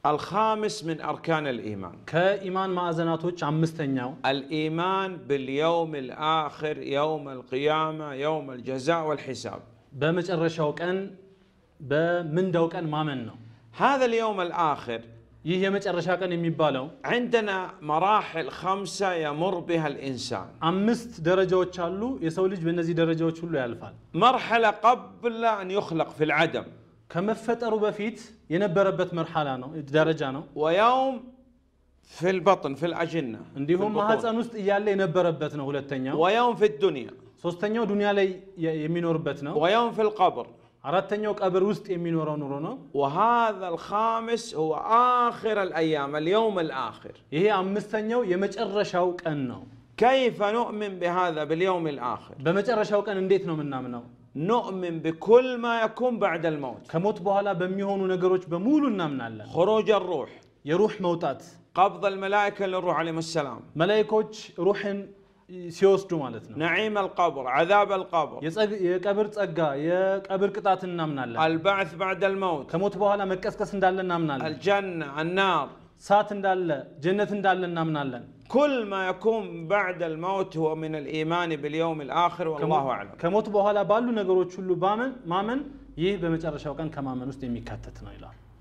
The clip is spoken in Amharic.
الخامس من أركان الإيمان كإيمان مأذناتوش عمستنياو الإيمان باليوم الآخر يوم القيامة يوم الجزاء والحساب بمجرشوك أن بمندوك أن ما منه هذا اليوم الآخر ይህ መጨረሻ ቀን የሚባለው عندنا مراحل 5 يمر بها الإنسان 5 ደረጃዎች አሉ የሰው ልጅ በእነዚህ ደረጃዎች ሁሉ ያልፋል مرحلة قبل أن يخلق في العدم ከመፈጠሩ በፊት የነበረበት መርሐላ ነው ደረጃ ነው ويوم في البطن في الأجنة እንዲሁም ማህፀን ውስጥ እያለ የነበረበት ነው ሁለተኛው ويوم في الدنيا ሶስተኛው ዱንያ ላይ የሚኖርበት ነው ويوم في القبر አራተኛው ቀብር ውስጥ የሚኖረው ኑሮ ነው وهذا الخامس هو آخر الأيام اليوم الآخر ይሄ አምስተኛው የመጨረሻው ቀን ነው كيف نؤمن بهذا باليوم الآخر በመጨረሻው ቀን እንዴት ነው የምናምነው نؤمن بكل ما يكون بعد الموت ከሞት በኋላ በሚሆኑ ነገሮች በሙሉ እናምናለን خروج الروح የሩህ መውጣት قبض الملائكة للروح عليهم السلام መላእክቶች ሩህን ሲወስዱ ማለት ነው نعيم القبر عذاب القبر የቀብር ጸጋ የቀብር ቅጣት እናምናለን البعث بعد الموت ከሞት በኋላ መቀስቀስ እንዳለ እናምናለን الجنة النار ሳት እንዳለ ጀነት እንዳለ እናምናለን كل ما يكون بعد الموت هو من الإيمان باليوم الآخر والله أعلم ከሞት በኋላ ባሉ ነገሮች ሁሉ ማመን ይህ በመጨረሻው ቀን ከማመን ውስጥ የሚካተት ነው ይላል